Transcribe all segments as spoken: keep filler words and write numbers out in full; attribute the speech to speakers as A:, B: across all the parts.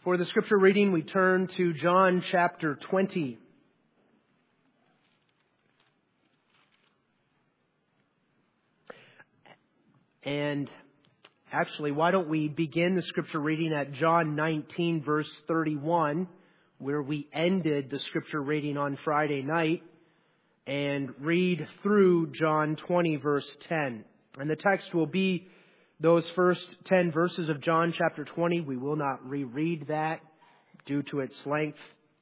A: For the scripture reading, we turn to John chapter twenty. And actually, why don't we begin the scripture reading at John nineteen, verse thirty-one, where we ended the scripture reading on Friday night, and read through John twenty, verse ten. And the text will be those first ten verses of John chapter twenty. We will not reread that due to its length.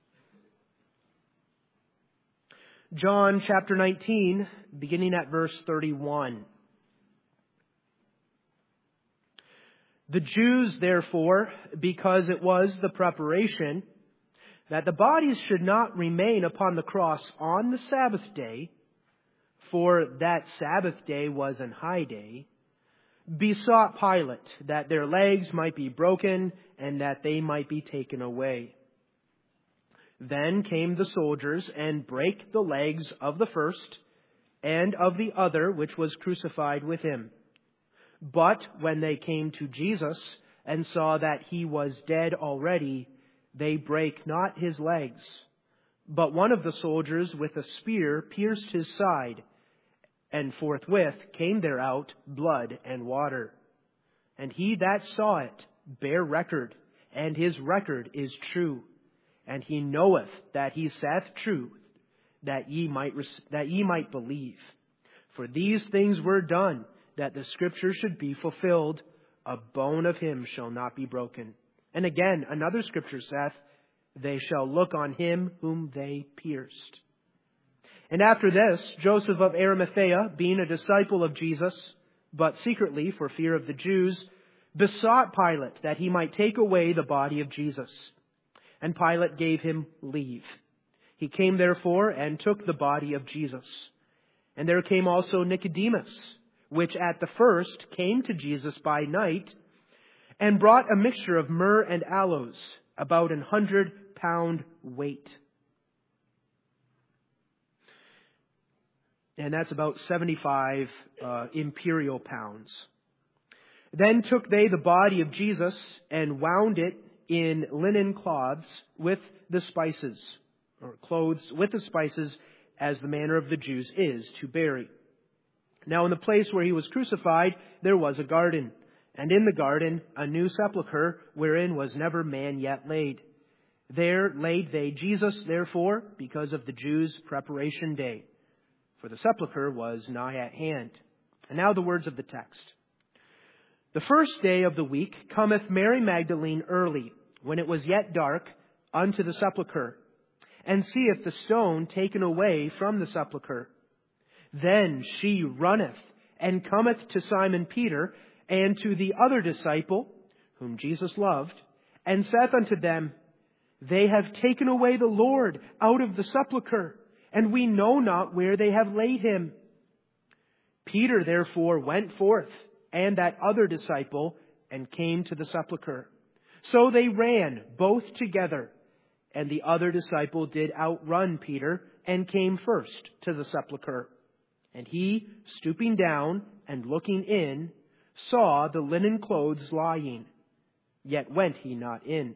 A: John chapter nineteen, beginning at verse thirty-one. The Jews, therefore, because it was the preparation that the bodies should not remain upon the cross on the Sabbath day, for that Sabbath day was an high day, besought Pilate that their legs might be broken and that they might be taken away. Then came the soldiers and brake the legs of the first and of the other which was crucified with him. But when they came to Jesus and saw that he was dead already, they brake not his legs. But one of the soldiers with a spear pierced his side, and forthwith came there out blood and water. And he that saw it bare record, and his record is true. And he knoweth that he saith truth, that ye might that ye might believe. For these things were done, that the scripture should be fulfilled, a bone of him shall not be broken. And again, another scripture saith, they shall look on him whom they pierced. And after this, Joseph of Arimathea, being a disciple of Jesus, but secretly for fear of the Jews, besought Pilate that he might take away the body of Jesus. And Pilate gave him leave. He came therefore and took the body of Jesus. And there came also Nicodemus, which at the first came to Jesus by night, and brought a mixture of myrrh and aloes, about an hundred pound weight. And that's about seventy-five uh, imperial pounds. Then took they the body of Jesus and wound it in linen cloths with the spices, or clothes with the spices, as the manner of the Jews is to bury. Now in the place where he was crucified, there was a garden, and in the garden a new sepulchre, wherein was never man yet laid. There laid they Jesus, therefore, because of the Jews' preparation day. For the sepulchre was nigh at hand. And now the words of the text. The first day of the week cometh Mary Magdalene early, when it was yet dark, unto the sepulchre, and seeth the stone taken away from the sepulchre. Then she runneth, and cometh to Simon Peter, and to the other disciple, whom Jesus loved, and saith unto them, They have taken away the Lord out of the sepulchre, and we know not where they have laid him. Peter therefore went forth, and that other disciple, and came to the sepulchre. So they ran both together, and the other disciple did outrun Peter, and came first to the sepulchre. And he, stooping down and looking in, saw the linen clothes lying, yet went he not in.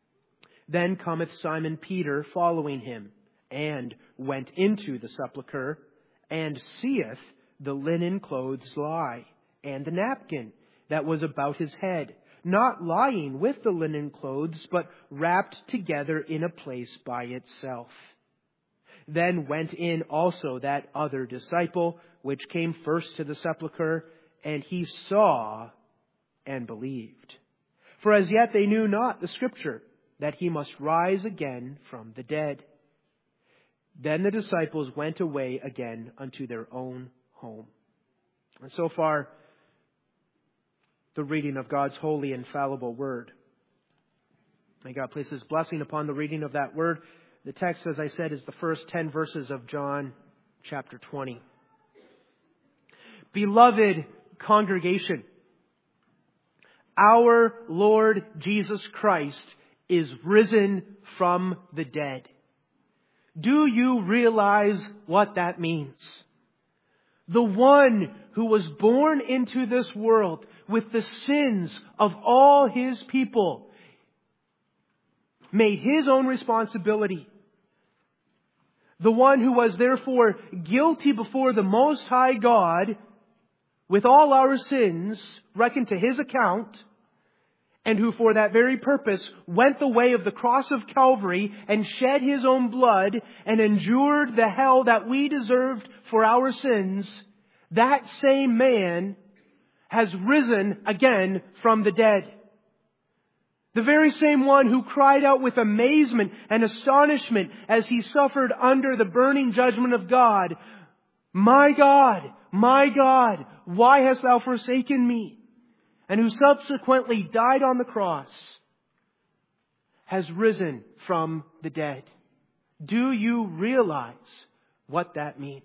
A: Then cometh Simon Peter following him, and went into the sepulchre, and seeth the linen clothes lie, and the napkin that was about his head, not lying with the linen clothes, but wrapped together in a place by itself. Then went in also that other disciple, which came first to the sepulchre, and he saw and believed. For as yet they knew not the scripture, that he must rise again from the dead. Then the disciples went away again unto their own home. And so far, the reading of God's holy, infallible word. May God place His blessing upon the reading of that word. The text, as I said, is the first ten verses of John chapter twenty. Beloved congregation, our Lord Jesus Christ is risen from the dead. Do you realize what that means? The one who was born into this world with the sins of all His people made His own responsibility. The one who was therefore guilty before the Most High God, with all our sins reckoned to His account, and who for that very purpose went the way of the cross of Calvary and shed His own blood and endured the hell that we deserved for our sins, that same man has risen again from the dead. The very same one who cried out with amazement and astonishment as He suffered under the burning judgment of God, "My God, my God, why hast Thou forsaken me?" and who subsequently died on the cross, has risen from the dead. Do you realize what that means?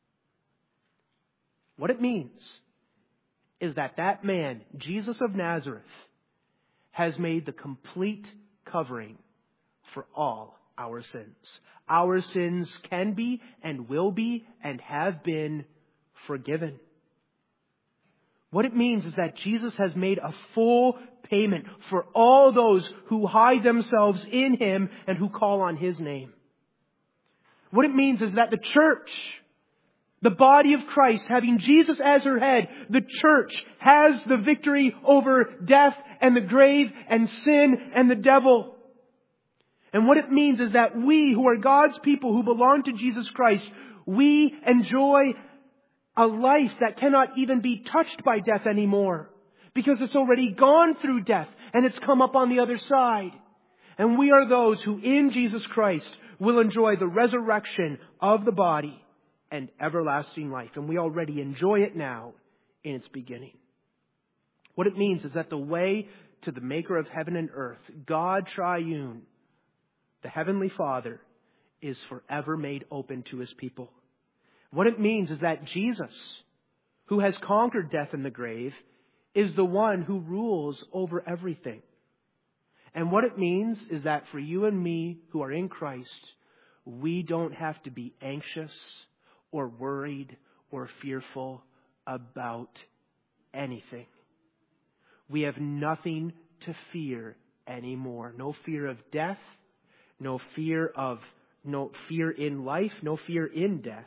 A: What it means is that that man, Jesus of Nazareth, has made the complete covering for all our sins. Our sins can be and will be and have been forgiven. What it means is that Jesus has made a full payment for all those who hide themselves in Him and who call on His name. What it means is that the church, the body of Christ, having Jesus as her head, the church has the victory over death and the grave and sin and the devil. And what it means is that we, who are God's people, who belong to Jesus Christ, we enjoy a life that cannot even be touched by death anymore, because it's already gone through death and it's come up on the other side. And we are those who in Jesus Christ will enjoy the resurrection of the body and everlasting life. And we already enjoy it now in its beginning. What it means is that the way to the Maker of heaven and earth, God Triune, the Heavenly Father, is forever made open to His people. What it means is that Jesus, who has conquered death and the grave, is the one who rules over everything. And what it means is that for you and me who are in Christ, we don't have to be anxious or worried or fearful about anything. We have nothing to fear anymore. No fear of death, no fear of no fear in life, no fear in death.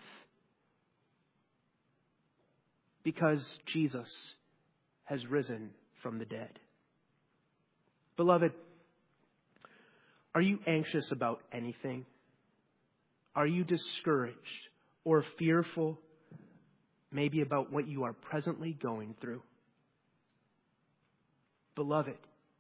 A: Because Jesus has risen from the dead. Beloved, are you anxious about anything? Are you discouraged or fearful, maybe about what you are presently going through? Beloved,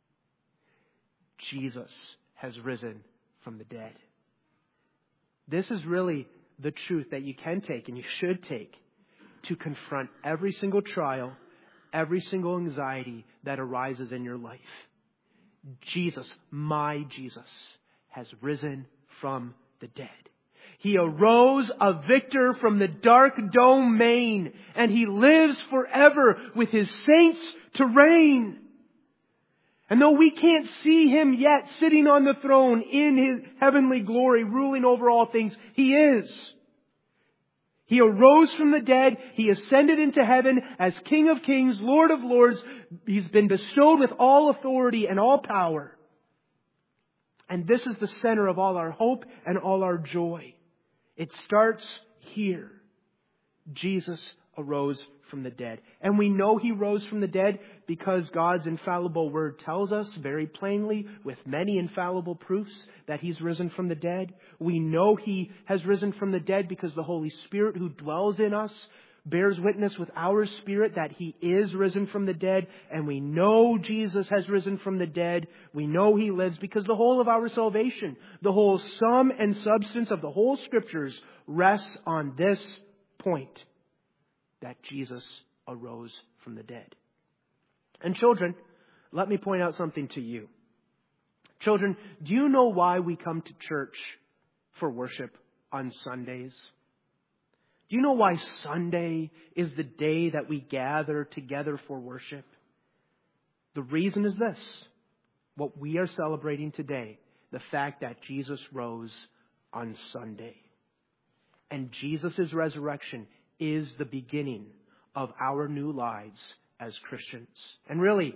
A: Jesus has risen from the dead. This is really the truth that you can take and you should take to confront every single trial, every single anxiety that arises in your life. Jesus, my Jesus, has risen from the dead. He arose a victor from the dark domain, and He lives forever with His saints to reign. And though we can't see Him yet sitting on the throne in His heavenly glory, ruling over all things, He is. He arose from the dead. He ascended into heaven as King of Kings, Lord of Lords. He's been bestowed with all authority and all power. And this is the center of all our hope and all our joy. It starts here. Jesus arose from the dead. And we know He rose from the dead because God's infallible Word tells us very plainly, with many infallible proofs, that He's risen from the dead. We know He has risen from the dead because the Holy Spirit who dwells in us bears witness with our spirit that He is risen from the dead. And we know Jesus has risen from the dead. We know He lives because the whole of our salvation, the whole sum and substance of the whole Scriptures rests on this point, that Jesus arose from the dead. And children, let me point out something to you. Children, do you know why we come to church for worship on Sundays? Do you know why Sunday is the day that we gather together for worship? The reason is this: what we are celebrating today, the fact that Jesus rose on Sunday. And Jesus' resurrection is the beginning of our new lives as Christians. And really,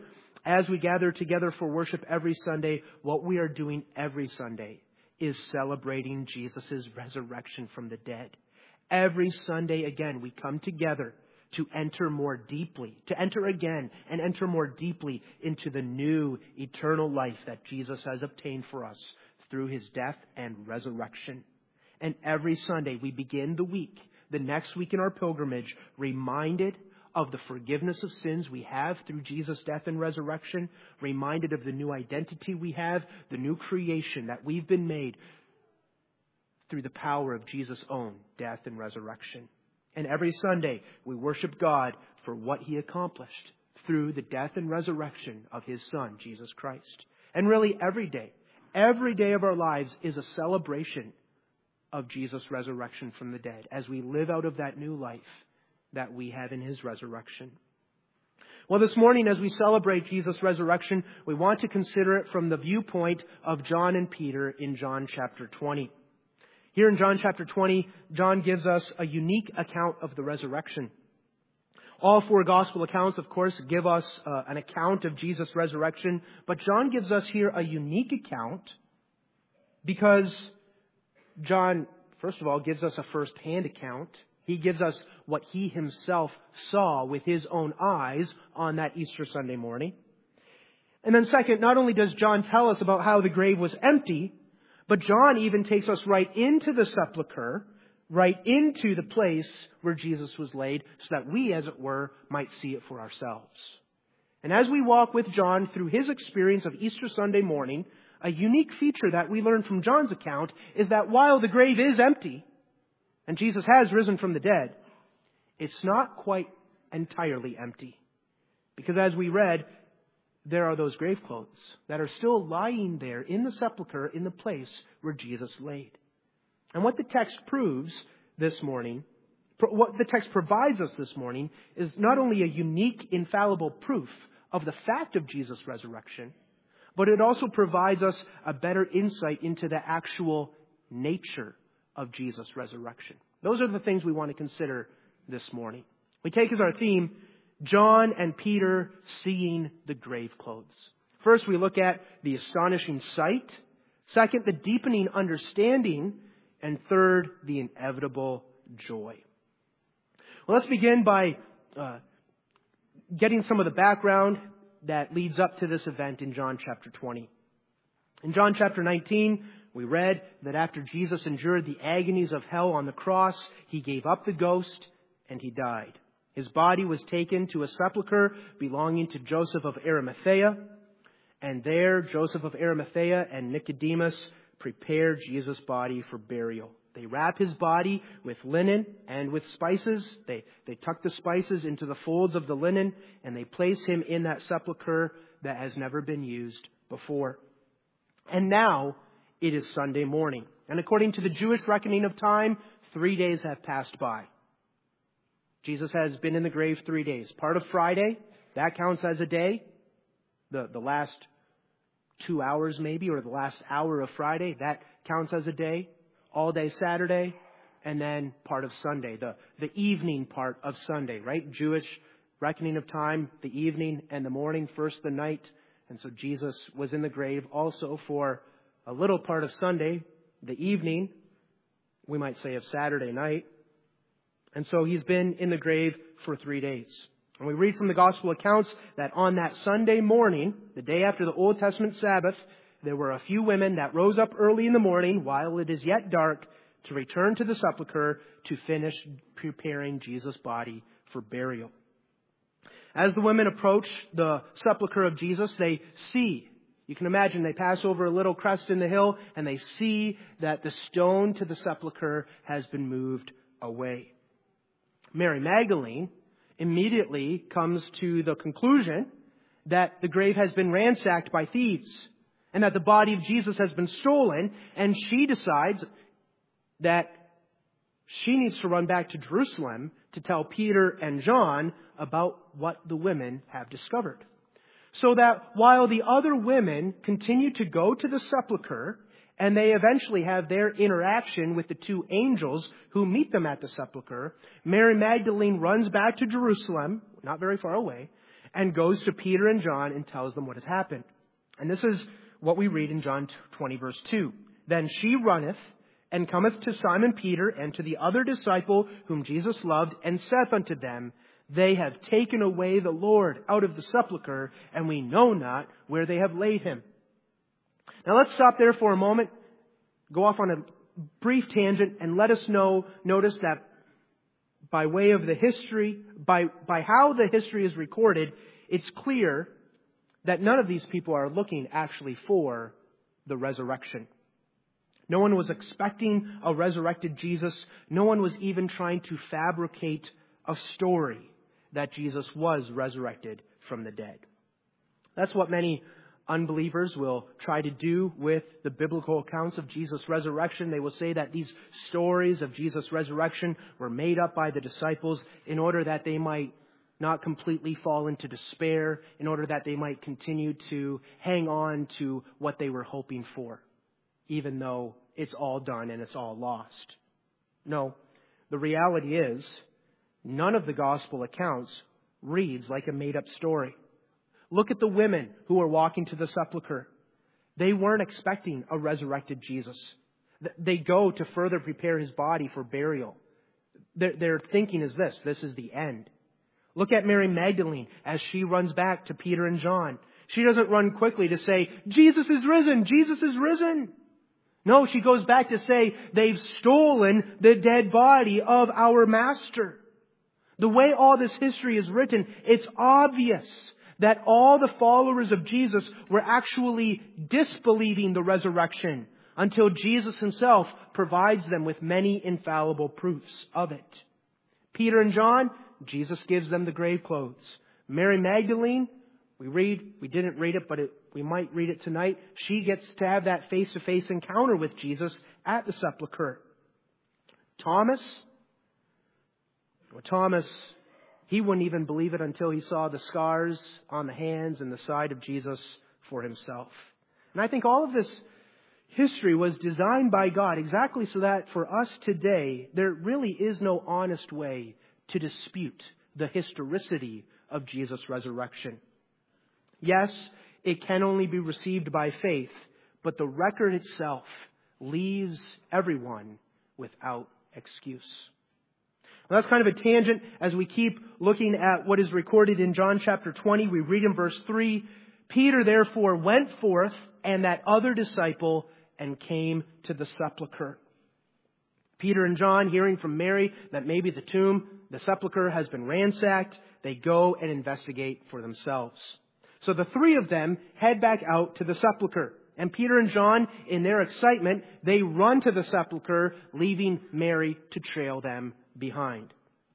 A: as we gather together for worship every Sunday, what we are doing every Sunday is celebrating Jesus' resurrection from the dead. Every Sunday, again, we come together to enter more deeply, to enter again and enter more deeply into the new eternal life that Jesus has obtained for us through His death and resurrection. And every Sunday we begin the week, the next week in our pilgrimage, reminded of the forgiveness of sins we have through Jesus' death and resurrection, reminded of the new identity we have, the new creation that we've been made through the power of Jesus' own death and resurrection. And every Sunday we worship God for what He accomplished through the death and resurrection of His Son, Jesus Christ. And really every day, every day of our lives is a celebration of Jesus' resurrection from the dead as we live out of that new life that we have in His resurrection. Well, this morning as we celebrate Jesus' resurrection, we want to consider it from the viewpoint of John and Peter in John chapter twenty. Here in John chapter twenty, John gives us a unique account of the resurrection. All four gospel accounts, of course, give us uh, an account of Jesus' resurrection, but John gives us here a unique account because John, first of all, gives us a first-hand account. He gives us what he himself saw with his own eyes on that Easter Sunday morning. And then second, not only does John tell us about how the grave was empty, but John even takes us right into the sepulcher, right into the place where Jesus was laid, so that we, as it were, might see it for ourselves. And as we walk with John through his experience of Easter Sunday morning, a unique feature that we learn from John's account is that while the grave is empty, and Jesus has risen from the dead, it's not quite entirely empty. Because as we read, there are those grave clothes that are still lying there in the sepulcher in the place where Jesus laid. And what the text proves this morning, what the text provides us this morning, is not only a unique, infallible proof of the fact of Jesus' resurrection, but it also provides us a better insight into the actual nature of Jesus' resurrection. Those are the things we want to consider this morning. We take as our theme, John and Peter seeing the grave clothes. First, we look at the astonishing sight. Second, the deepening understanding. And third, the inevitable joy. Well, let's begin by uh, getting some of the background that leads up to this event in John chapter twenty. In John chapter nineteen, we read that after Jesus endured the agonies of hell on the cross, He gave up the ghost and He died. His body was taken to a sepulcher belonging to Joseph of Arimathea. And there, Joseph of Arimathea and Nicodemus prepared Jesus' body for burial. They wrap His body with linen and with spices. They, they tuck the spices into the folds of the linen, and they place Him in that sepulcher that has never been used before. And now it is Sunday morning. And according to the Jewish reckoning of time, three days have passed by. Jesus has been in the grave three days. Part of Friday, that counts as a day. The, the last two hours maybe, or the last hour of Friday, that counts as a day. All day Saturday, and then part of Sunday, the, the evening part of Sunday, right? Jewish reckoning of time, the evening and the morning, first the night. And so Jesus was in the grave also for a little part of Sunday, the evening, we might say of Saturday night. And so He's been in the grave for three days. And we read from the gospel accounts that on that Sunday morning, the day after the Old Testament Sabbath, there were a few women that rose up early in the morning while it is yet dark to return to the sepulcher to finish preparing Jesus' body for burial. As the women approach the sepulcher of Jesus, they see, you can imagine, they pass over a little crest in the hill and they see that the stone to the sepulcher has been moved away. Mary Magdalene immediately comes to the conclusion that the grave has been ransacked by thieves and that the body of Jesus has been stolen, and she decides that she needs to run back to Jerusalem to tell Peter and John about what the women have discovered. So that while the other women continue to go to the sepulcher, and they eventually have their interaction with the two angels who meet them at the sepulcher, Mary Magdalene runs back to Jerusalem, not very far away, and goes to Peter and John and tells them what has happened. And this is what we read in John twenty, verse two. Then she runneth and cometh to Simon Peter and to the other disciple whom Jesus loved, and saith unto them, They have taken away the Lord out of the sepulchre, and we know not where they have laid him. Now let's stop there for a moment, go off on a brief tangent, and let us know, notice that by way of the history, by, by how the history is recorded, it's clear that none of these people are looking actually for the resurrection. No one was expecting a resurrected Jesus. No one was even trying to fabricate a story that Jesus was resurrected from the dead. That's what many unbelievers will try to do with the biblical accounts of Jesus' resurrection. They will say that these stories of Jesus' resurrection were made up by the disciples in order that they might not completely fall into despair, in order that they might continue to hang on to what they were hoping for, even though it's all done and it's all lost. No, the reality is, none of the gospel accounts reads like a made-up story. Look at the women who were walking to the sepulchre. They weren't expecting a resurrected Jesus. They go to further prepare his body for burial. Their, their thinking is this, this is the end. Look at Mary Magdalene as she runs back to Peter and John. She doesn't run quickly to say, Jesus is risen, Jesus is risen. No, she goes back to say, they've stolen the dead body of our master. The way all this history is written, it's obvious that all the followers of Jesus were actually disbelieving the resurrection until Jesus himself provides them with many infallible proofs of it. Peter and John, Jesus gives them the grave clothes. Mary Magdalene, we read, we didn't read it, but it, we might read it tonight. She gets to have that face-to-face encounter with Jesus at the sepulchre. Thomas, well, Thomas, he wouldn't even believe it until he saw the scars on the hands and the side of Jesus for himself. And I think all of this history was designed by God exactly so that for us today, there really is no honest way to dispute the historicity of Jesus' resurrection. Yes, it can only be received by faith, but the record itself leaves everyone without excuse. Well, that's kind of a tangent. As we keep looking at what is recorded in John chapter twenty, we read in verse three, Peter therefore went forth and that other disciple and came to the sepulchre. Peter and John, hearing from Mary that maybe the tomb, the sepulchre has been ransacked, they go and investigate for themselves. So the three of them head back out to the sepulchre. And Peter and John, in their excitement, they run to the sepulchre, leaving Mary to trail them behind.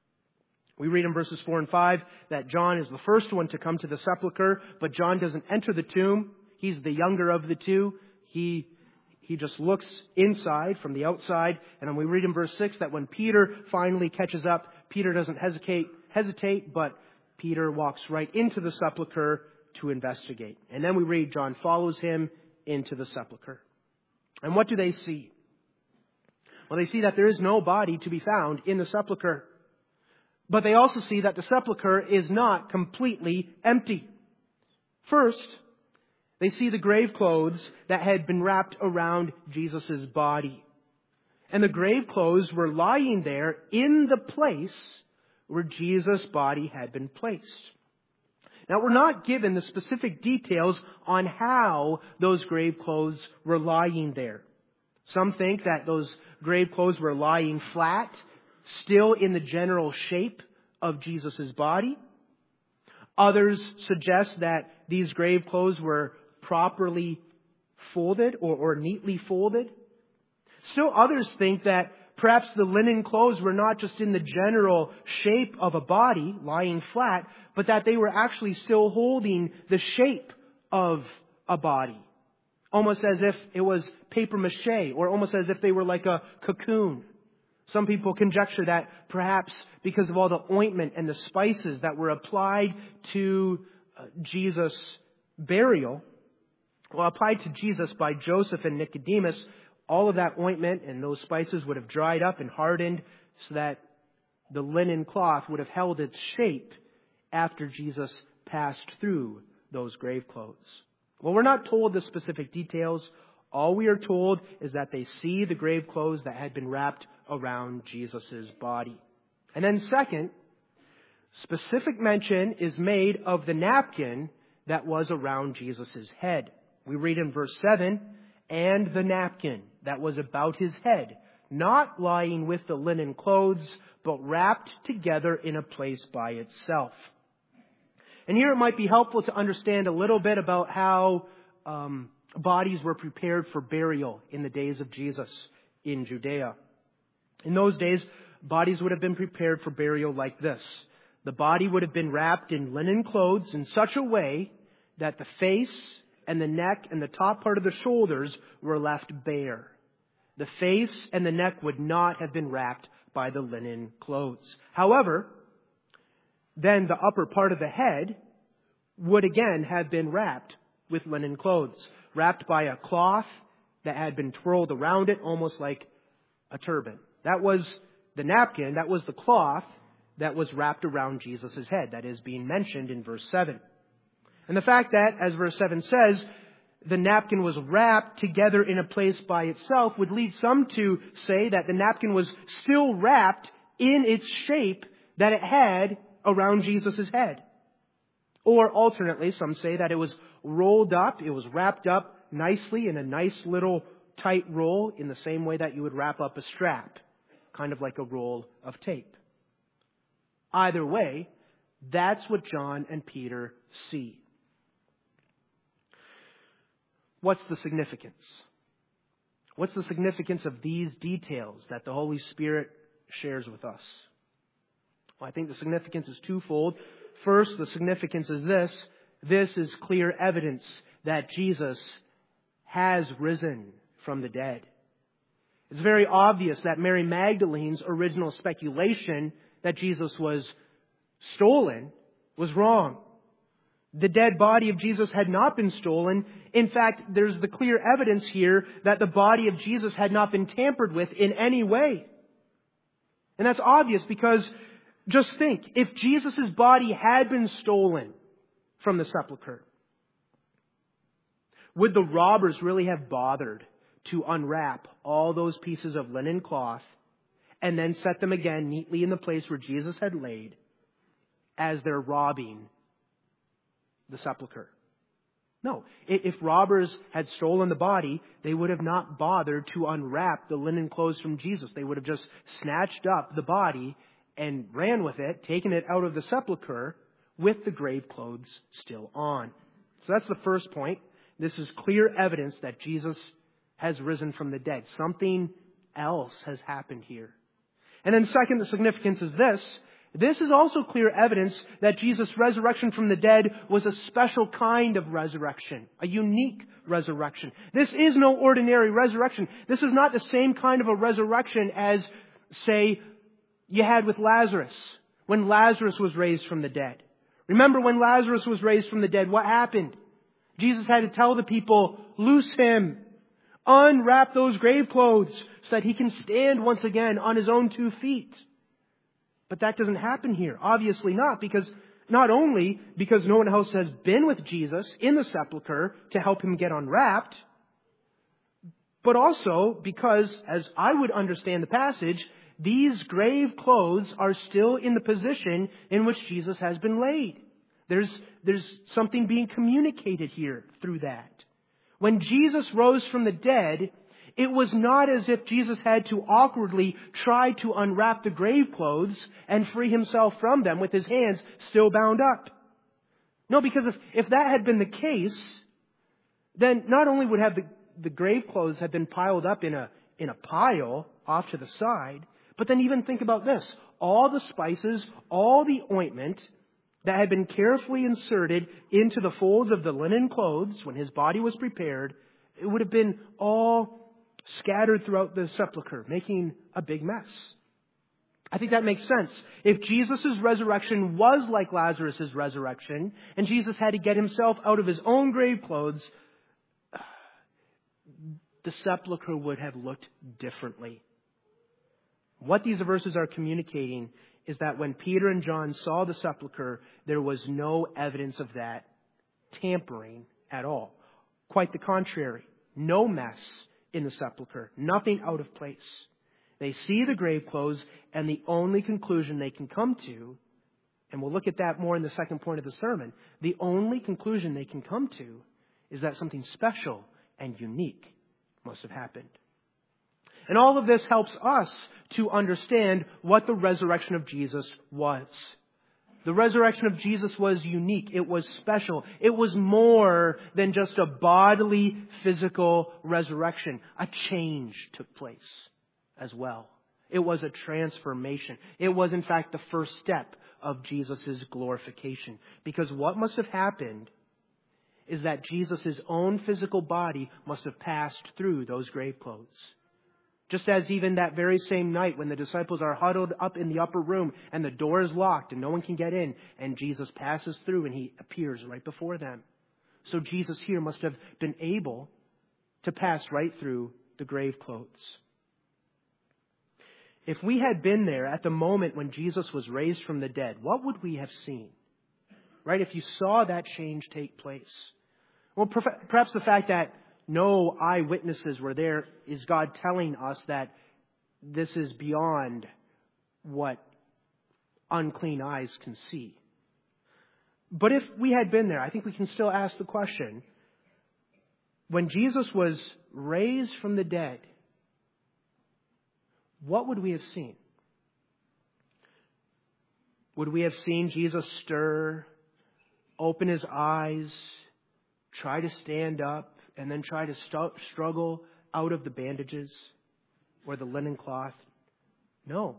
A: We read in verses four and five that John is the first one to come to the sepulchre, but John doesn't enter the tomb. He's the younger of the two. He, he just looks inside from the outside. And then we read in verse six that when Peter finally catches up, Peter doesn't hesitate, hesitate, but Peter walks right into the sepulchre to investigate. And then we read John follows him into the sepulchre. And what do they see? Well, they see that there is no body to be found in the sepulchre. But they also see that the sepulchre is not completely empty. First, they see the grave clothes that had been wrapped around Jesus' body. And the grave clothes were lying there in the place where Jesus' body had been placed. Now, we're not given the specific details on how those grave clothes were lying there. Some think that those grave clothes were lying flat, still in the general shape of Jesus' body. Others suggest that these grave clothes were properly folded or, or neatly folded. Still others think that perhaps the linen clothes were not just in the general shape of a body lying flat, but that they were actually still holding the shape of a body. Almost as if it was paper mache, or almost as if they were like a cocoon. Some people conjecture that perhaps because of all the ointment and the spices that were applied to Jesus' burial, well, applied to Jesus by Joseph and Nicodemus, all of that ointment and those spices would have dried up and hardened so that the linen cloth would have held its shape after Jesus passed through those grave clothes? Well, we're not told the specific details. All we are told is that they see the grave clothes that had been wrapped around Jesus' body. And then second, specific mention is made of the napkin that was around Jesus' head. We read in verse seven, and the napkin that was about his head, not lying with the linen clothes, but wrapped together in a place by itself. And here it might be helpful to understand a little bit about how um, bodies were prepared for burial in the days of Jesus in Judea. In those days, bodies would have been prepared for burial like this. The body would have been wrapped in linen clothes in such a way that the face and the neck and the top part of the shoulders were left bare. The face and the neck would not have been wrapped by the linen clothes. However, then the upper part of the head would again have been wrapped with linen clothes, wrapped by a cloth that had been twirled around it, almost like a turban. That was the napkin, that was the cloth that was wrapped around Jesus' head. That is being mentioned in verse seven. And the fact that, as verse seven says, the napkin was wrapped together in a place by itself would lead some to say that the napkin was still wrapped in its shape that it had around Jesus' head. Or alternately, some say that it was rolled up, it was wrapped up nicely in a nice little tight roll in the same way that you would wrap up a strap, kind of like a roll of tape. Either way, that's what John and Peter see. What's the significance? What's the significance of these details that the Holy Spirit shares with us? Well, I think the significance is twofold. First, the significance is this. This is clear evidence that Jesus has risen from the dead. It's very obvious that Mary Magdalene's original speculation that Jesus was stolen was wrong. The dead body of Jesus had not been stolen. In fact, there's the clear evidence here that the body of Jesus had not been tampered with in any way. And that's obvious because just think, if Jesus' body had been stolen from the sepulcher, would the robbers really have bothered to unwrap all those pieces of linen cloth and then set them again neatly in the place where Jesus had laid as they're robbing the sepulcher? No. If robbers had stolen the body, they would have not bothered to unwrap the linen clothes from Jesus. They would have just snatched up the body and ran with it, taken it out of the sepulcher with the grave clothes still on. So that's the first point. This is clear evidence that Jesus has risen from the dead. Something else has happened here. And then second, the significance is this. This is also clear evidence that Jesus' resurrection from the dead was a special kind of resurrection, a unique resurrection. This is no ordinary resurrection. This is not the same kind of a resurrection as, say, you had with Lazarus, when Lazarus was raised from the dead. Remember when Lazarus was raised from the dead, what happened? Jesus had to tell the people, loose him, unwrap those grave clothes so that he can stand once again on his own two feet. But that doesn't happen here. Obviously not, because not only because no one else has been with Jesus in the sepulcher to help him get unwrapped, but also because, as I would understand the passage, these grave clothes are still in the position in which Jesus has been laid. There's, there's something being communicated here through that. When Jesus rose from the dead, it was not as if Jesus had to awkwardly try to unwrap the grave clothes and free himself from them with his hands still bound up. No, because if, if that had been the case, then not only would have the, the grave clothes have been piled up in a, in a pile off to the side, but then even think about this. All the spices, all the ointment that had been carefully inserted into the folds of the linen clothes when his body was prepared, it would have been all scattered throughout the sepulcher, making a big mess. I think that makes sense. If Jesus' resurrection was like Lazarus' resurrection, and Jesus had to get himself out of his own grave clothes, the sepulcher would have looked differently. What these verses are communicating is that when Peter and John saw the sepulchre, there was no evidence of that tampering at all. Quite the contrary. No mess in the sepulchre. Nothing out of place. They see the grave clothes, and the only conclusion they can come to, and we'll look at that more in the second point of the sermon, the only conclusion they can come to is that something special and unique must have happened. And all of this helps us to understand what the resurrection of Jesus was. The resurrection of Jesus was unique. It was special. It was more than just a bodily, physical resurrection. A change took place as well. It was a transformation. It was, in fact, the first step of Jesus' glorification. Because what must have happened is that Jesus' own physical body must have passed through those grave clothes. Just as even that very same night when the disciples are huddled up in the upper room and the door is locked and no one can get in, and Jesus passes through and He appears right before them. So Jesus here must have been able to pass right through the grave clothes. If we had been there at the moment when Jesus was raised from the dead, what would we have seen? Right? If you saw that change take place. Well, perhaps the fact that no eyewitnesses were there is God telling us that this is beyond what unclean eyes can see. But if we had been there, I think we can still ask the question, when Jesus was raised from the dead, what would we have seen? Would we have seen Jesus stir, open His eyes, try to stand up, and then try to st- struggle out of the bandages or the linen cloth? No.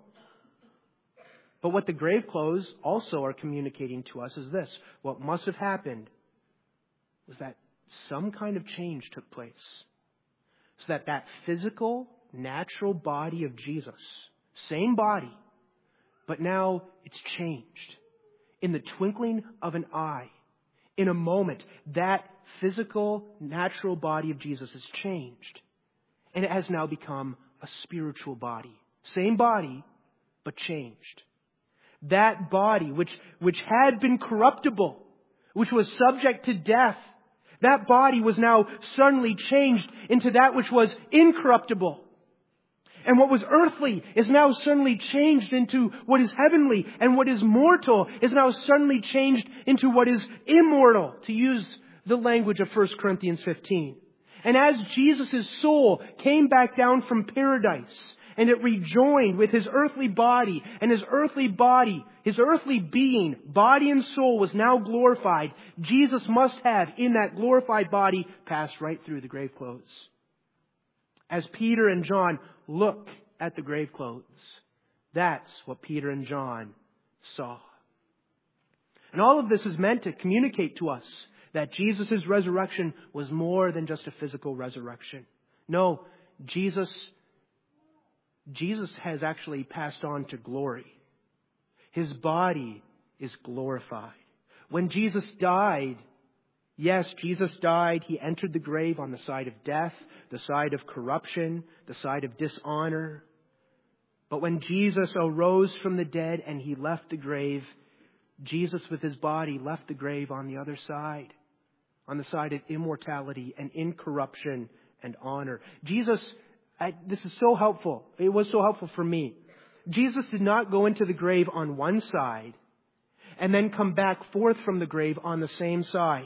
A: But what the grave clothes also are communicating to us is this. What must have happened was that some kind of change took place. So that that physical, natural body of Jesus, same body, but now it's changed. In the twinkling of an eye, in a moment, that physical, natural body of Jesus has changed. And it has now become a spiritual body. Same body, but changed. That body, which, which had been corruptible, which was subject to death, that body was now suddenly changed into that which was incorruptible. And what was earthly is now suddenly changed into what is heavenly. And what is mortal is now suddenly changed into what is immortal, to use the language of First Corinthians fifteen. And as Jesus' soul came back down from paradise, and it rejoined with His earthly body, and His earthly body, His earthly being, body and soul was now glorified, Jesus must have, in that glorified body, passed right through the grave clothes. As Peter and John look at the grave clothes, that's what Peter and John saw. And all of this is meant to communicate to us that Jesus' resurrection was more than just a physical resurrection. No, Jesus, Jesus has actually passed on to glory. His body is glorified. When Jesus died, yes, Jesus died. He entered the grave on the side of death, the side of corruption, the side of dishonor. But when Jesus arose from the dead and He left the grave, Jesus with His body left the grave on the other side, on the side of immortality and incorruption and honor. Jesus, I, this is so helpful. It was so helpful for me. Jesus did not go into the grave on one side and then come back forth from the grave on the same side.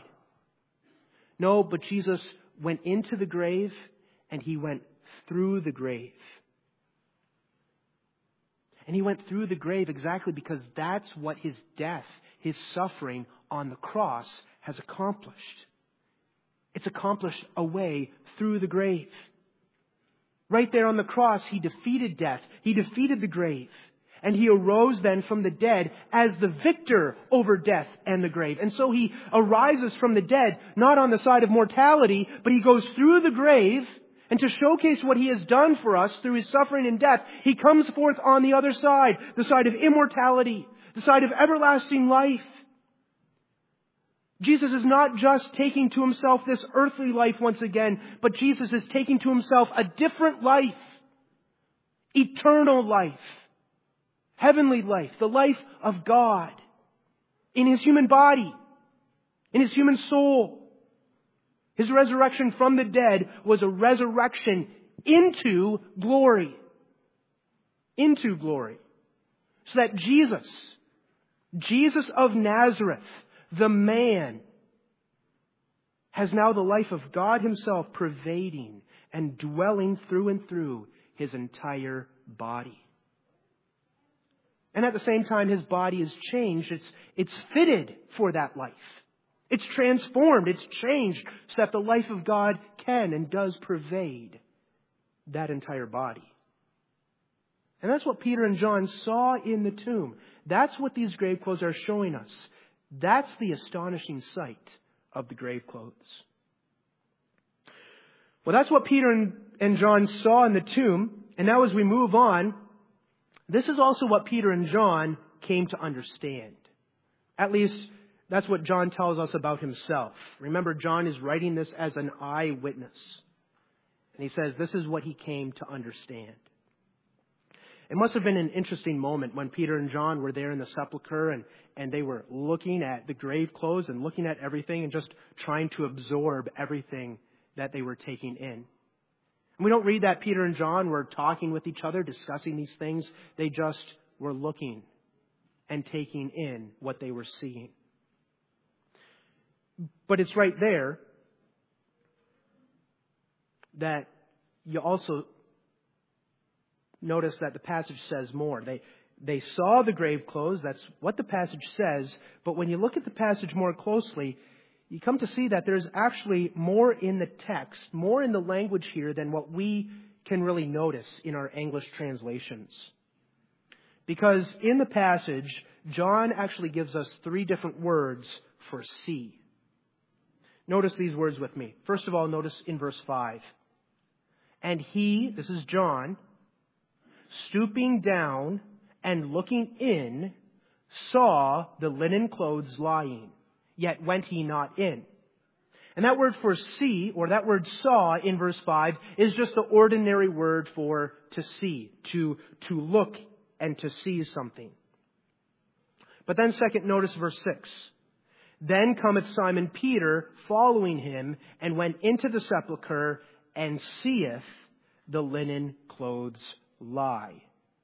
A: No, but Jesus went into the grave and He went through the grave. And He went through the grave exactly because that's what His death, His suffering on the cross has accomplished. It's accomplished a way through the grave. Right there on the cross, He defeated death. He defeated the grave. And He arose then from the dead as the victor over death and the grave. And so He arises from the dead, not on the side of mortality, but He goes through the grave. And to showcase what He has done for us through His suffering and death, He comes forth on the other side, the side of immortality, the side of everlasting life. Jesus is not just taking to Himself this earthly life once again, but Jesus is taking to Himself a different life, eternal life. heavenly life, the life of God in His human body, in His human soul. His resurrection from the dead was a resurrection into glory. Into glory. So that Jesus, Jesus of Nazareth, the man, has now the life of God Himself pervading and dwelling through and through His entire body. And at the same time, His body is changed. It's, it's fitted for that life. It's transformed. It's changed so that the life of God can and does pervade that entire body. And that's what Peter and John saw in the tomb. That's what these grave clothes are showing us. That's the astonishing sight of the grave clothes. Well, that's what Peter and, and John saw in the tomb. And now as we move on, this is also what Peter and John came to understand. At least, that's what John tells us about himself. Remember, John is writing this as an eyewitness. And he says this is what he came to understand. It must have been an interesting moment when Peter and John were there in the sepulcher and, and they were looking at the grave clothes and looking at everything and just trying to absorb everything that they were taking in. And we don't read that Peter and John were talking with each other, discussing these things. They just were looking and taking in what they were seeing. But it's right there that you also notice that the passage says more. They they saw the grave clothes. That's what the passage says. But when you look at the passage more closely, you come to see that there's actually more in the text, more in the language here than what we can really notice in our English translations. Because in the passage, John actually gives us three different words for see. Notice these words with me. First of all, notice in verse five. And he, this is John, stooping down and looking in, saw the linen clothes lying, yet went he not in. And that word for see, or that word saw in verse five, is just the ordinary word for to see, to, to look and to see something. But then second, notice verse six. Then cometh Simon Peter following him, and went into the sepulchre, and seeth the linen clothes lie.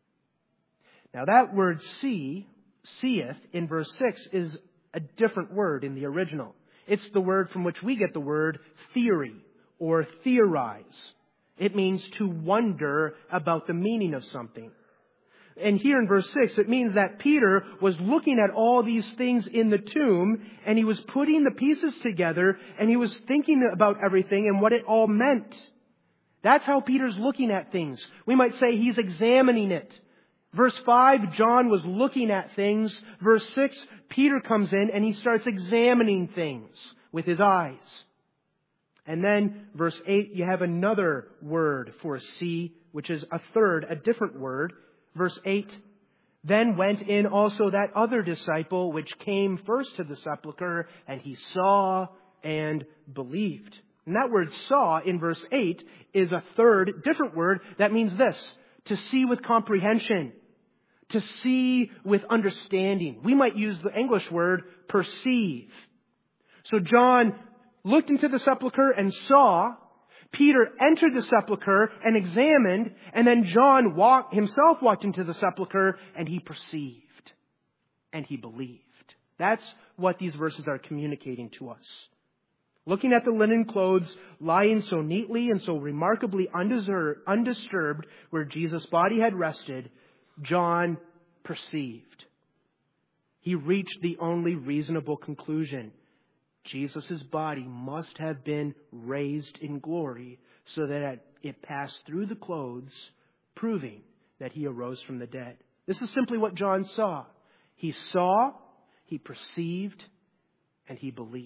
A: Now that word see, seeth, in verse six is a different word in the original. It's the word from which we get the word theory or theorize. It means to wonder about the meaning of something. And here in verse six, it means that Peter was looking at all these things in the tomb, and he was putting the pieces together, and he was thinking about everything and what it all meant. That's how Peter's looking at things. We might say he's examining it. Verse five, John was looking at things. Verse six, Peter comes in and he starts examining things with his eyes. And then verse eight, you have another word for see, which is a third, a different word. Verse eight, then went in also that other disciple which came first to the sepulchre, and he saw and believed. And that word saw in verse eight is a third, different word that means this: to see with comprehension, to see with understanding. We might use the English word perceive. So John looked into the sepulchre and saw. Peter entered the sepulchre and examined, and then John walked, himself walked into the sepulchre and he perceived and he believed. That's what these verses are communicating to us. Looking at the linen clothes lying so neatly and so remarkably undisturbed where Jesus' body had rested, John perceived. He reached the only reasonable conclusion. Jesus' body must have been raised in glory so that it passed through the clothes, proving that he arose from the dead. This is simply what John saw. He saw, he perceived, and he believed.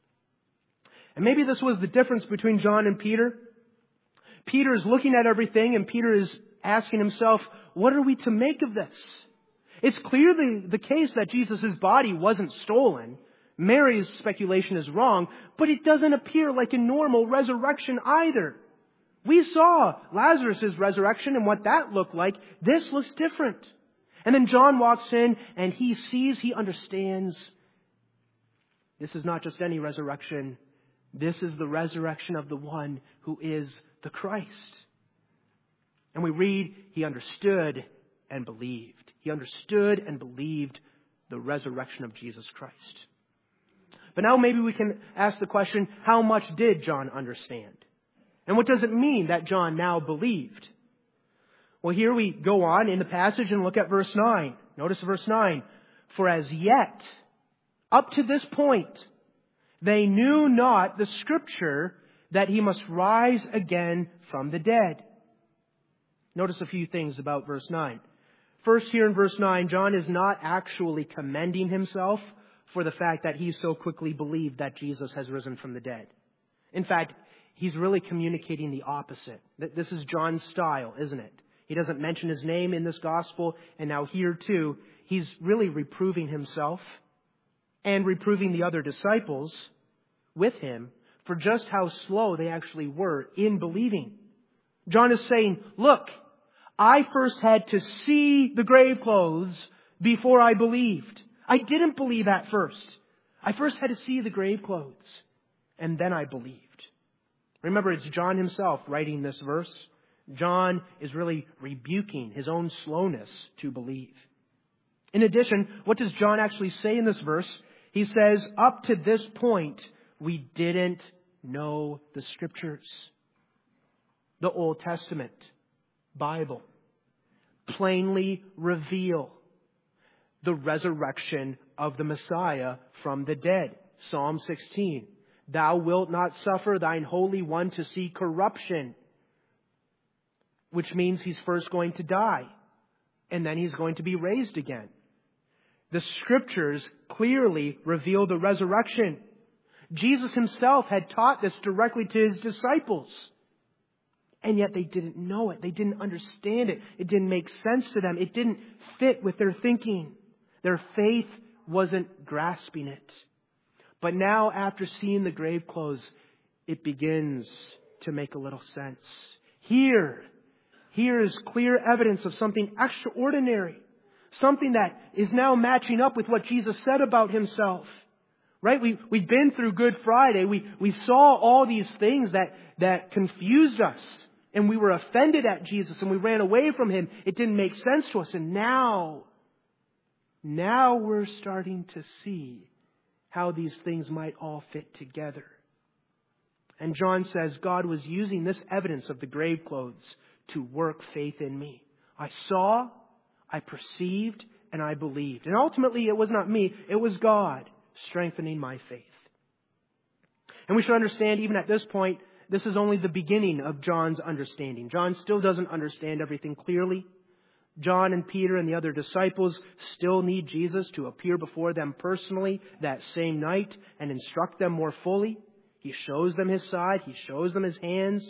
A: And maybe this was the difference between John and Peter. Peter is looking at everything, and Peter is asking himself, what are we to make of this? It's clearly the case that Jesus' body wasn't stolen. Mary's speculation is wrong, but it doesn't appear like a normal resurrection either. We saw Lazarus' resurrection and what that looked like. This looks different. And then John walks in and he sees, he understands, this is not just any resurrection. This is the resurrection of the one who is the Christ. And we read, he understood and believed. He understood and believed the resurrection of Jesus Christ. But now maybe we can ask the question, how much did John understand? And what does it mean that John now believed? Well, here we go on in the passage and look at verse nine. Notice verse nine. For as yet, up to this point, they knew not the Scripture that he must rise again from the dead. Notice a few things about verse nine. First, here in verse nine, John is not actually commending himself for the fact that he so quickly believed that Jesus has risen from the dead. In fact, he's really communicating the opposite. This is John's style, isn't it? He doesn't mention his name in this gospel, and now here too, he's really reproving himself and reproving the other disciples with him for just how slow they actually were in believing. John is saying, look, I first had to see the grave clothes before I believed. I didn't believe at first. I first had to see the grave clothes, and then I believed. Remember, it's John himself writing this verse. John is really rebuking his own slowness to believe. In addition, what does John actually say in this verse? He says, up to this point, we didn't know the Scriptures. The Old Testament, Bible, plainly reveal the resurrection of the Messiah from the dead. Psalm sixteen. Thou wilt not suffer thine Holy One to see corruption. Which means he's first going to die. And then he's going to be raised again. The Scriptures clearly reveal the resurrection. Jesus himself had taught this directly to his disciples. And yet they didn't know it. They didn't understand it. It didn't make sense to them. It didn't fit with their thinking. Their faith wasn't grasping it. But now, after seeing the grave clothes, it begins to make a little sense. Here, here is clear evidence of something extraordinary. Something that is now matching up with what Jesus said about himself. Right? We, we've been through Good Friday. We, we saw all these things that, that confused us. And we were offended at Jesus and we ran away from him. It didn't make sense to us. And now, now we're starting to see how these things might all fit together. And John says God was using this evidence of the grave clothes to work faith in me. I saw, I perceived, and I believed. And ultimately it was not me, it was God strengthening my faith. And we should understand, even at this point, this is only the beginning of John's understanding. John still doesn't understand everything clearly. John and Peter and the other disciples still need Jesus to appear before them personally that same night and instruct them more fully. He shows them his side. He shows them his hands.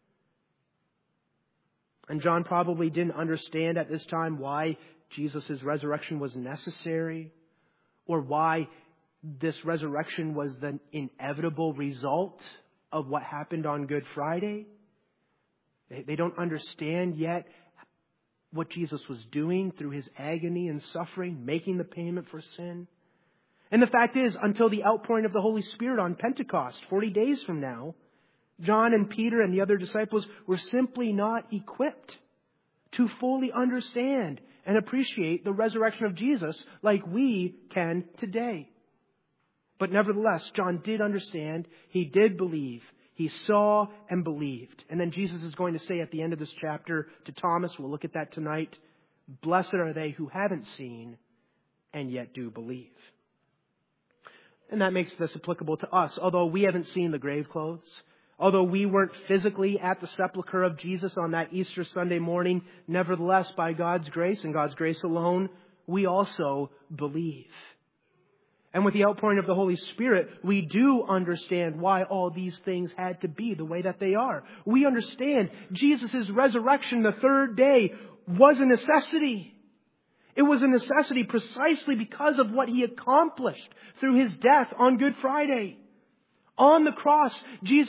A: And John probably didn't understand at this time why Jesus' resurrection was necessary, or why this resurrection was the inevitable result of what happened on Good Friday. They, they don't understand yet what Jesus was doing through his agony and suffering, making the payment for sin. And the fact is, until the outpouring of the Holy Spirit on Pentecost, forty days from now, John and Peter and the other disciples were simply not equipped to fully understand and appreciate the resurrection of Jesus like we can today. But nevertheless, John did understand. He did believe. He saw and believed. And then Jesus is going to say at the end of this chapter to Thomas, we'll look at that tonight, blessed are they who haven't seen and yet do believe. And that makes this applicable to us. Although we haven't seen the grave clothes, although we weren't physically at the sepulchre of Jesus on that Easter Sunday morning, nevertheless, by God's grace and God's grace alone, we also believe. And with the outpouring of the Holy Spirit, we do understand why all these things had to be the way that they are. We understand Jesus' resurrection the third day was a necessity. It was a necessity precisely because of what he accomplished through his death on Good Friday. On the cross, Jesus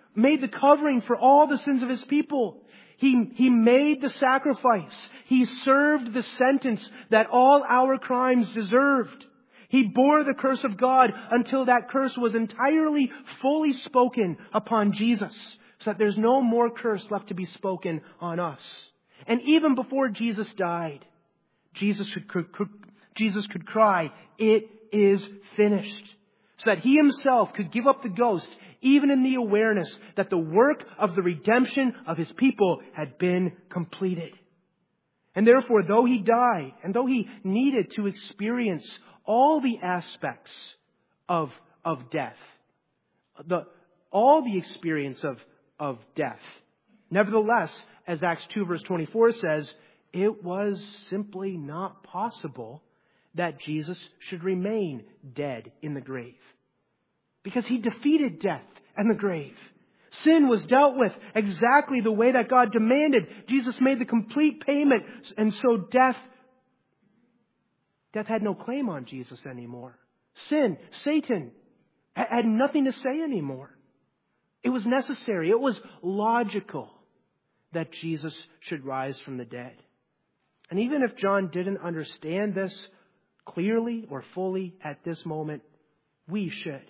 A: made the covering for all the sins of His people. He, he made the sacrifice. He served the sentence that all our crimes deserved. He bore the curse of God until that curse was entirely, fully spoken upon Jesus, so that there's no more curse left to be spoken on us. And even before Jesus died, Jesus could, could, Jesus could cry, "It is finished," so that He Himself could give up the ghost, even in the awareness that the work of the redemption of His people had been completed. And therefore, though He died, and though He needed to experience all the aspects of, of death, the, all the experience of, of death, nevertheless, as Acts two verse twenty-four says, it was simply not possible that Jesus should remain dead in the grave. Because He defeated death and the grave. Sin was dealt with exactly the way that God demanded. Jesus made the complete payment. And so death, death had no claim on Jesus anymore. Sin, Satan, had nothing to say anymore. It was necessary. It was logical that Jesus should rise from the dead. And even if John didn't understand this clearly or fully at this moment, we should.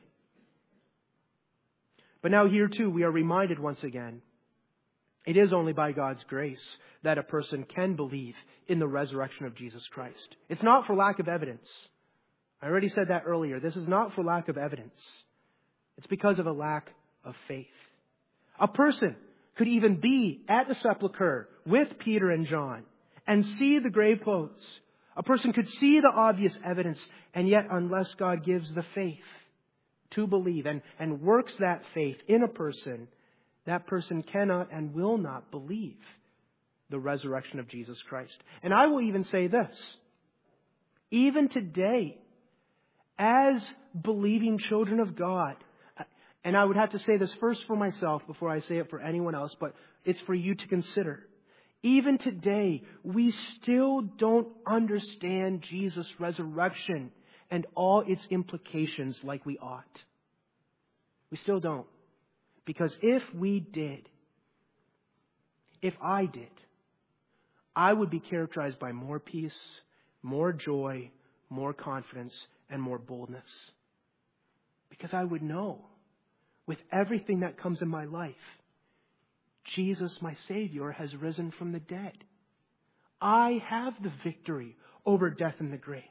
A: But now here too, we are reminded once again, it is only by God's grace that a person can believe in the resurrection of Jesus Christ. It's not for lack of evidence. I already said that earlier. This is not for lack of evidence. It's because of a lack of faith. A person could even be at the sepulchre with Peter and John and see the grave clothes. A person could see the obvious evidence, and yet unless God gives the faith to believe and, and works that faith in a person, that person cannot and will not believe the resurrection of Jesus Christ. And I will even say this. Even today, as believing children of God, and I would have to say this first for myself before I say it for anyone else, but it's for you to consider. Even today, we still don't understand Jesus' resurrection and all its implications like we ought. We still don't. Because if we did, if I did, I would be characterized by more peace, more joy, more confidence, and more boldness. Because I would know, with everything that comes in my life, Jesus, my Savior, has risen from the dead. I have the victory over death and the grave.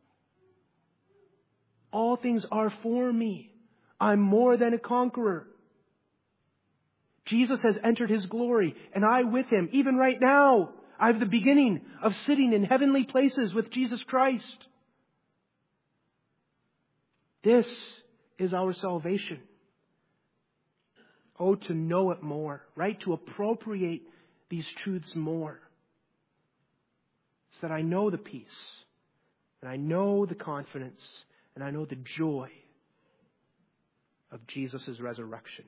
A: All things are for me. I'm more than a conqueror. Jesus has entered His glory, and I with Him. Even right now, I have the beginning of sitting in heavenly places with Jesus Christ. This is our salvation. Oh, to know it more, right? To appropriate these truths more. So that I know the peace, and I know the confidence, and I know the joy of Jesus' resurrection.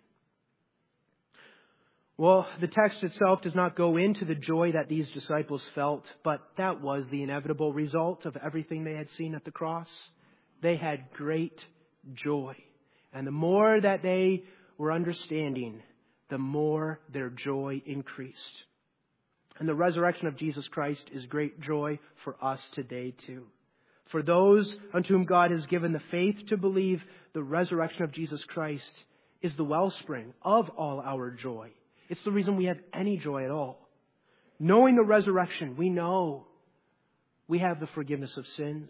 A: Well, the text itself does not go into the joy that these disciples felt, but that was the inevitable result of everything they had seen at the cross. They had great joy. And the more that they were understanding, the more their joy increased. And the resurrection of Jesus Christ is great joy for us today too. For those unto whom God has given the faith to believe, the resurrection of Jesus Christ is the wellspring of all our joy. It's the reason we have any joy at all. Knowing the resurrection, we know we have the forgiveness of sins.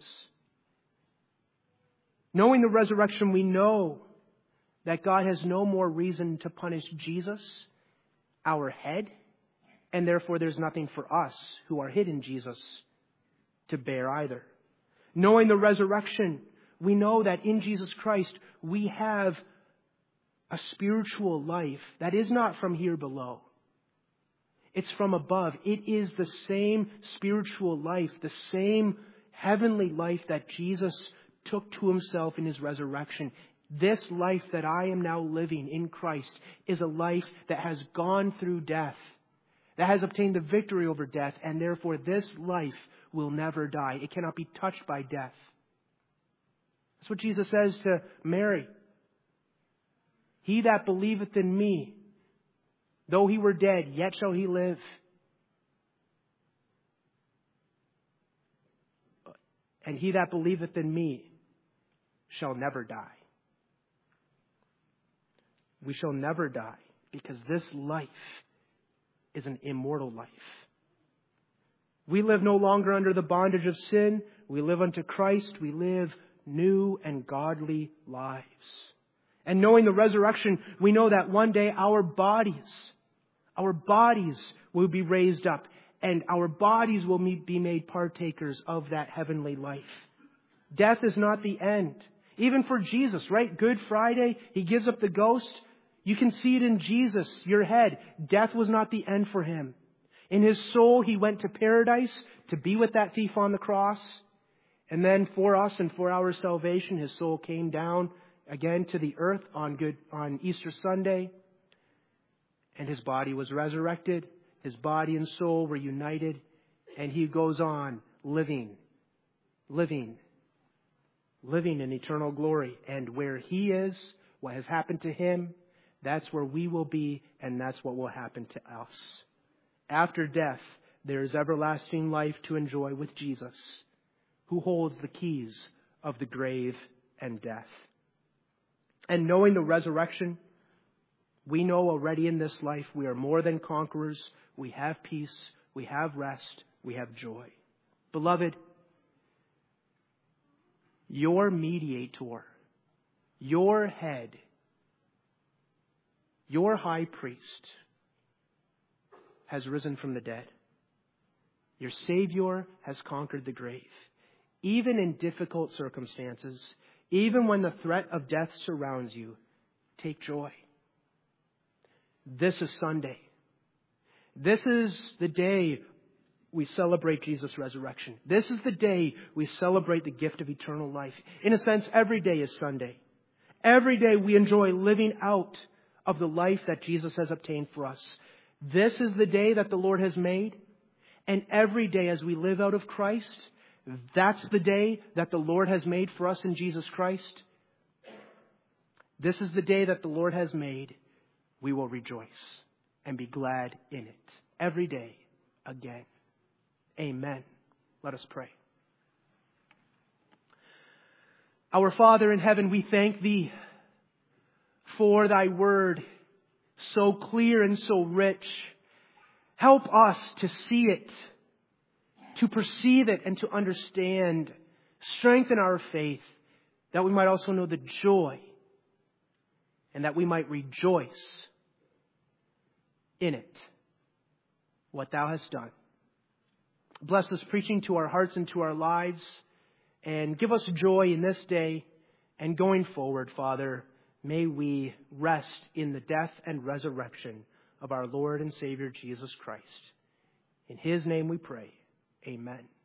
A: Knowing the resurrection, we know that God has no more reason to punish Jesus, our head, and therefore there's nothing for us who are hid in Jesus to bear either. Knowing the resurrection, we know that in Jesus Christ we have a spiritual life that is not from here below. It's from above. It is the same spiritual life, the same heavenly life that Jesus took to Himself in His resurrection. This life that I am now living in Christ is a life that has gone through death, that has obtained the victory over death, and therefore this life will never die. It cannot be touched by death. That's what Jesus says to Mary. He that believeth in me, Though he were dead, yet shall he live. And he that believeth in me shall never die. We shall never die, because this life is an immortal life. We live no longer under the bondage of sin. We live unto Christ. We live new and godly lives. And knowing the resurrection, we know that one day our bodies, our bodies will be raised up, and our bodies will be made partakers of that heavenly life. Death is not the end. Even for Jesus, right? Good Friday, He gives up the ghost. You can see it in Jesus, your head. Death was not the end for Him. In His soul, He went to paradise to be with that thief on the cross. And then for us and for our salvation, His soul came down again to the earth on good on Easter Sunday. And His body was resurrected. His body and soul were united. And He goes on living, living, living in eternal glory. And where He is, what has happened to Him, that's where we will be, and that's what will happen to us. After death, there is everlasting life to enjoy with Jesus, who holds the keys of the grave and death. And knowing the resurrection, we know already in this life we are more than conquerors. We have peace, we have rest, we have joy. Beloved, your mediator, your head, your high priest has risen from the dead. Your Savior has conquered the grave. Even in difficult circumstances, even when the threat of death surrounds you, take joy. This is Sunday. This is the day we celebrate Jesus' resurrection. This is the day we celebrate the gift of eternal life. In a sense, every day is Sunday. Every day we enjoy living out of the life that Jesus has obtained for us. This is the day that the Lord has made. And every day as we live out of Christ, that's the day that the Lord has made for us in Jesus Christ. This is the day that the Lord has made. We will rejoice and be glad in it. Every day again. Amen. Let us pray. Our Father in heaven, we thank Thee for Thy word, so clear and so rich. Help us to see it, to perceive it, and to understand. Strengthen our faith, that we might also know the joy, and that we might rejoice in it, what Thou hast done. Bless this preaching to our hearts and to our lives, and give us joy in this day and going forward, Father. May we rest in the death and resurrection of our Lord and Savior Jesus Christ. In His name we pray. Amen.